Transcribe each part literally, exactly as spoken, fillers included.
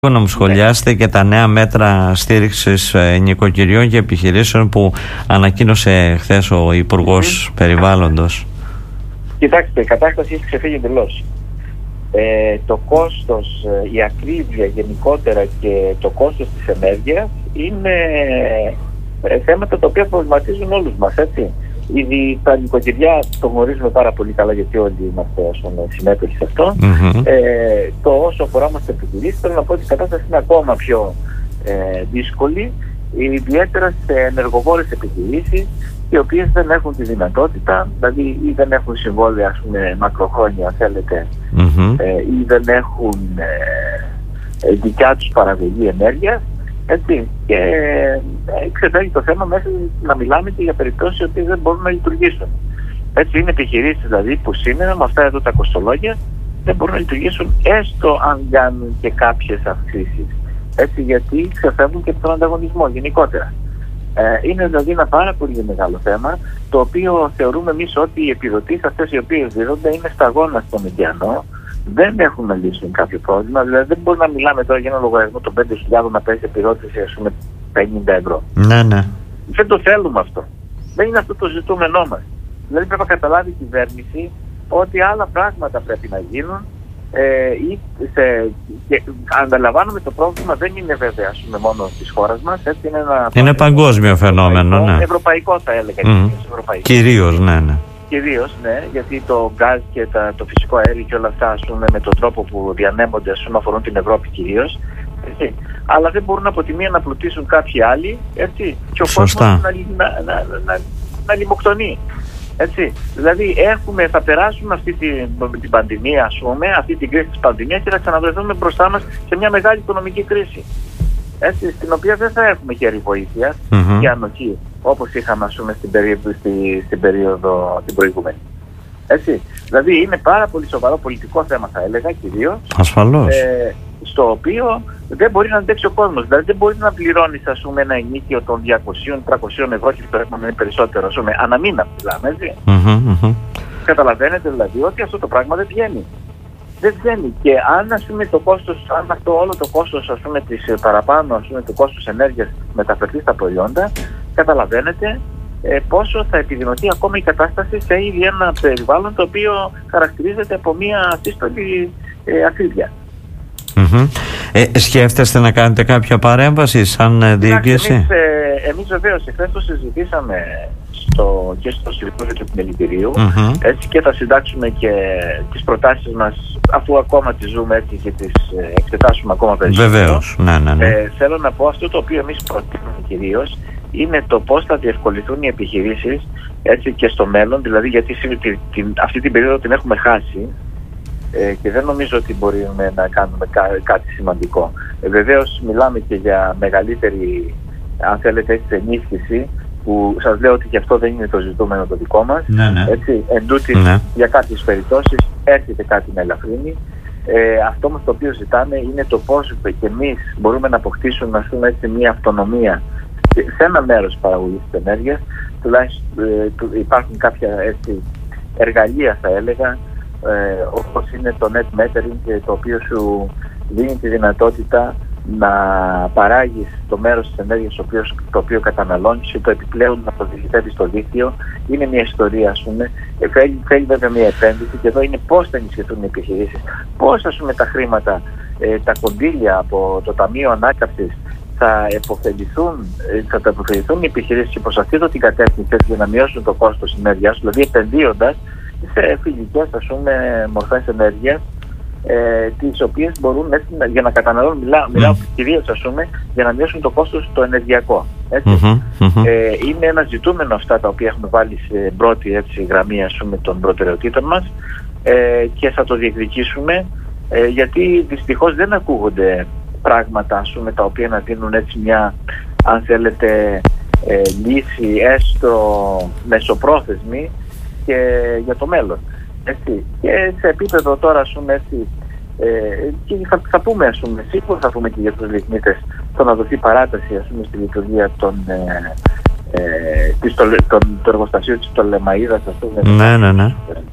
Να μου σχολιάσετε και τα νέα μέτρα στήριξης νοικοκυριών και επιχειρήσεων που ανακοίνωσε χθες ο Υπουργός mm-hmm. Περιβάλλοντος. Κοιτάξτε, η κατάσταση έχει ξεφύγει εντελώς. Ε, το κόστος, η ακρίβεια γενικότερα και το κόστος της ενέργειας είναι ε, θέματα τα οποία προβληματίζουν όλους μας, έτσι. Ήδη τα νοικοκυριά το γνωρίζουμε πάρα πολύ καλά, γιατί όλοι είμαστε συμμέτοχοι σε αυτό. Mm-hmm. Ε, το όσο αφορά μας επιχειρήσεις, θέλω να πω ότι η κατάσταση είναι ακόμα πιο ε, δύσκολη, ιδιαίτερα σε ενεργοβόρες επιχειρήσεις, οι οποίες δεν έχουν τη δυνατότητα, δηλαδή ή δεν έχουν συμβόλαια, ας πούμε, μακροχρόνια, αν θέλετε, mm-hmm. ε, ή δεν έχουν ε, δικιά τους παραγωγή ενέργειας. Έτσι, και ε, ξεφεύγει το θέμα μέσα να μιλάμε και για περιπτώσεις οι οποίες δεν μπορούν να λειτουργήσουν. Έτσι, είναι επιχειρήσεις δηλαδή που σήμερα με αυτά εδώ τα κοστολόγια δεν μπορούν να λειτουργήσουν, έστω αν κάνουν και κάποιες αυξήσεις. Έτσι, γιατί ξεφεύγουν και από τον ανταγωνισμό γενικότερα. Ε, είναι δηλαδή ένα πάρα πολύ μεγάλο θέμα, το οποίο θεωρούμε εμείς ότι οι επιδοτήσεις αυτές οι οποίες δίνονται είναι σταγόνα στον ωκεανό. Δεν έχουν να λύσουν κάποιο πρόβλημα. Δηλαδή, δεν μπορούμε να μιλάμε τώρα για ένα λογαριασμό των πέντε χιλιάδες να πέσει επιδότηση, ας πούμε, πενήντα ευρώ. Ναι, ναι. Δεν το θέλουμε αυτό. Δεν είναι αυτό το ζητούμενό μας. Δηλαδή, πρέπει να καταλάβει η κυβέρνηση ότι άλλα πράγματα πρέπει να γίνουν. Ε, ή σε, και ανταλαμβάνουμε το πρόβλημα δεν είναι βέβαια, ας πούμε, μόνο της χώρας μας. Έτσι, είναι ένα είναι παγκόσμιο φαινόμενο. Ευρωπαϊκό, ναι. ευρωπαϊκό θα έλεγα. Mm. Κυρίως, ναι, ναι. Κυρίως, ναι, γιατί το γκάζ και τα, το φυσικό αέριο και όλα αυτά, ας πούμε, με τον τρόπο που διανέμονται, ας πούμε, αφορούν την Ευρώπη κυρίως. Έτσι. Αλλά δεν μπορούν από τη μία να πλουτίσουν κάποιοι άλλοι, έτσι, και ο κόσμος να, να, να, να, να λιμοκτονεί. Έτσι. Δηλαδή, έχουμε, θα περάσουμε αυτή την, την πανδημία, ας πούμε, αυτή την κρίση της πανδημίας και θα ξαναβρεθούμε μπροστά μας σε μια μεγάλη οικονομική κρίση. Έτσι, στην οποία δεν θα έχουμε χέρι βοήθεια mm-hmm. και ανοχή, όπως είχαμε, ας πούμε, στην περίοδο, στη, στην περίοδο την προηγούμενη. Έτσι, δηλαδή είναι πάρα πολύ σοβαρό πολιτικό θέμα, θα έλεγα, κυρίως. Ασφαλώς. Ε, στο οποίο δεν μπορεί να αντέξει ο κόσμος. Δηλαδή δεν μπορεί να πληρώνεις, ας πούμε, ένα ενίκιο των διακοσίων με τριακόσια ευρώ και το έχουμε περισσότερο, ας πούμε, ανά μήνα μιλάμε, έτσι. Mm-hmm, mm-hmm. Καταλαβαίνετε δηλαδή ότι αυτό το πράγμα δεν βγαίνει. Δεν βγαίνει. Και αν, ας πούμε, το κόστος, αν αυτό όλο το κόστος, ας πούμε, της παραπάνω, ας πούμε, του κόστους ενέργειας μεταφερθεί στα προϊόντα, καταλαβαίνετε ε, πόσο θα επιδεινωθεί ακόμα η κατάσταση σε ήδη ένα περιβάλλον το οποίο χαρακτηρίζεται από μια σύστολη ε, ακρίβεια. Mm-hmm. Ε, σκέφτεστε να κάνετε κάποια παρέμβαση σαν διοίκηση? Εμείς, ε, εμείς βεβαίως εχθές το συζητήσαμε στο, και στο Συμβούλιο του Επιμελητηρίου, mm-hmm. έτσι, και θα συντάξουμε και τις προτάσεις μας, αφού ακόμα τις ζούμε, έτσι, και τις ε, εξετάσουμε ακόμα περισσότερο. Βεβαίως, ναι, ναι, ναι. Ε, θέλω να πω, αυτό το οποίο εμείς προτείνουμε κυρίως είναι το πώς θα διευκολυνθούν οι επιχειρήσεις, έτσι, και στο μέλλον, δηλαδή γιατί την, την, αυτή την περίοδο την έχουμε χάσει ε, και δεν νομίζω ότι μπορούμε να κάνουμε κά, κάτι σημαντικό. Ε, βεβαίως μιλάμε και για μεγαλύτερη, αν θέλετε, έτσι, ενίσχυση, που σας λέω ότι και αυτό δεν είναι το ζητούμενο το δικό μας. Ναι, ναι. Έτσι, εν τούτης, ναι. Για κάποιες περιπτώσεις έρχεται κάτι να ελαφρύνει. Ε, αυτό μας το οποίο ζητάμε είναι το πώς και εμείς μπορούμε να αποκτήσουμε, ας πούμε, έτσι, μια αυτονομία σε ένα μέρος παραγωγής της ενέργειας. Τουλάχιστον ε, υπάρχουν κάποια, έτσι, εργαλεία, θα έλεγα, ε, όπως είναι το net metering, το οποίο σου δίνει τη δυνατότητα να παράγεις το μέρος της ενέργειας το οποίο, το οποίο καταναλώνεις, ή το επιπλέον να το διοχετεύεις στο δίκτυο. Είναι μια ιστορία, ας πούμε. Ε, θέλει, θέλει βέβαια μια επένδυση, και εδώ είναι πώς θα ενισχυθούν οι επιχειρήσεις, πώς, ας πούμε, τα χρήματα, ε, τα κονδύλια από το Ταμείο Ανάκαμψης θα επωφεληθούν, ε, θα τα επωφεληθούν οι επιχειρήσεις και προς αυτή την κατεύθυνση για να μειώσουν το κόστος ενέργειας, δηλαδή επενδύοντας σε φιλικές, ας πούμε, μορφές ενέργειας, Ε, τις οποίες μπορούν, έτσι, για να καταναλώνουν, μιλάω, μιλάω mm. κυρίως, ας πούμε, για να μειώσουν το κόστος το ενεργειακό. Έτσι. Mm-hmm, mm-hmm. Ε, είναι ένα ζητούμενο αυτά τα οποία έχουμε βάλει σε πρώτη, έτσι, γραμμή, ας πούμε, των προτεραιοτήτων μας, ε, και θα το διεκδικήσουμε, ε, γιατί δυστυχώς δεν ακούγονται πράγματα, ας πούμε, τα οποία να δίνουν, έτσι, μια, αν θέλετε, ε, λύση έστω μεσοπρόθεσμη και για το μέλλον. Έτσι. Και σε επίπεδο τώρα, ας πούμε, έτσι, ε, και θα, θα πούμε, ας πούμε, σίγουρα θα πούμε και για τους λιχνίτες, το να δοθεί παράταση, ας πούμε, στη λειτουργία των, ε, ε, της, το, των, του εργοστασίου της Πτολεμαΐδας, ας πούμε. Ναι, ναι, ναι.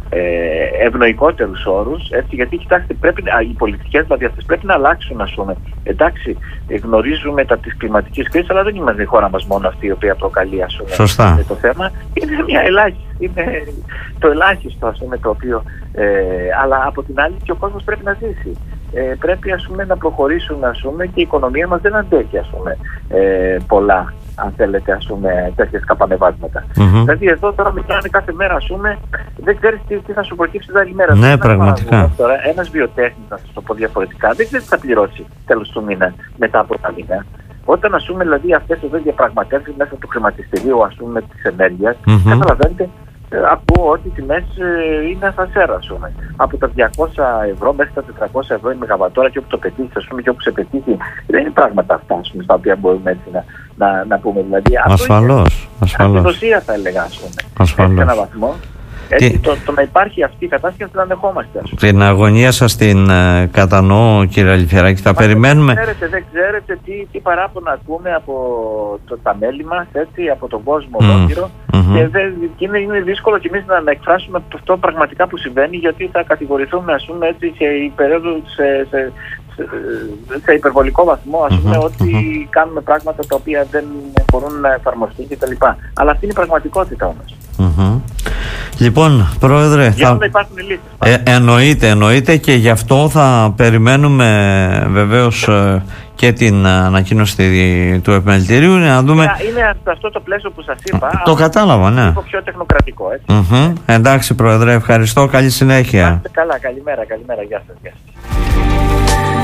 ε, ευνοϊκότερους όρους, έτσι, γιατί κοιτάξτε, πρέπει, οι πολιτικές δηλαδή αυτές πρέπει να αλλάξουν, ας πούμε. Εντάξει, γνωρίζουμε τα της κλιματικής κρίσης, αλλά δεν είμαστε η χώρα μας μόνο αυτή η οποία προκαλεί, ας πούμε, Σωστά. το θέμα. Είναι μια ελάχιστη, είναι το ελάχιστο, ας πούμε, το οποίο, ε, αλλά από την άλλη και ο κόσμος πρέπει να ζήσει. Ε, πρέπει, ας πούμε, να προχωρήσουν, ας πούμε, και η οικονομία μας δεν αντέχει, ας πούμε, ε, πολλά, αν θέλετε, ας πούμε, τέτοιες καπανεβάσματα. Mm-hmm. Δηλαδή εδώ τώρα μιλάνε κάθε μέρα, ας πούμε, δεν ξέρεις τι, τι θα σου προκύψει την άλλη μέρα. Ναι, ένα πραγματικά. Τώρα, ένας βιοτέχνης, να σας το πω διαφορετικά, δεν ξέρει τι θα πληρώσει τέλος του μήνα, μετά από τα μήνα. Όταν, ας πούμε, δηλαδή αυτές εδώ διαπραγματεύσεις μέσα του χρηματιστηρίου, ας πούμε, της ενέργειας, mm-hmm. καταλαβαίνετε, ακούω ότι οι τιμές είναι ασανσέρ, ας πούμε. Από τα διακόσια ευρώ μέχρι τα τετρακόσια ευρώ η μεγαβατόρα και όπου το πετύχει, ας πούμε, και όπου σε πετύχει, δεν είναι πράγματα αυτά, ας πούμε, στα οποία μπορούμε έτσι να, να, να πούμε. Δηλαδή, ασφαλώς, ασφαλώς. Αντιδοσία θα έλεγα, ας πούμε. Ασφαλώς. Σε έναν βαθμό. Έτσι, το, το να υπάρχει αυτή η κατάσταση να δεχόμαστε. Την αγωνία σας την ε, κατανοώ, κύριε Αλιφεράκη. Θα Μα περιμένουμε. Δεν ξέρετε, δεν ξέρετε τι, τι παράπονα ακούμε από το, τα μέλη μας, έτσι, από τον κόσμο ολόκληρο. Mm, mm-hmm. Και, δεν, και είναι, είναι δύσκολο και εμείς να, να εκφράσουμε αυτό πραγματικά που συμβαίνει, γιατί θα κατηγορηθούμε, ας πούμε, έτσι, σε, υπερέδου, σε, σε, σε, σε υπερβολικό βαθμό, ας πούμε, mm-hmm. ότι mm-hmm. κάνουμε πράγματα τα οποία δεν μπορούν να εφαρμοστούν κτλ. Αλλά αυτή είναι η πραγματικότητα όμως. Mm-hmm. Λοιπόν, Πρόεδρε, για θα... υπάρχουν λύσεις, ε, εννοείται, εννοείται και γι' αυτό θα περιμένουμε βεβαίως ε, και την ανακοίνωση του επιμελητηρίου να δούμε... Είναι αυτό το πλαίσιο που σας είπα. Το κατάλαβα, ναι. Λίγο πιο τεχνοκρατικό, έτσι. Mm-hmm. Εντάξει, Πρόεδρε, ευχαριστώ, καλή συνέχεια. Καλά, καλημέρα, καλημέρα, γεια σας. Γεια σας.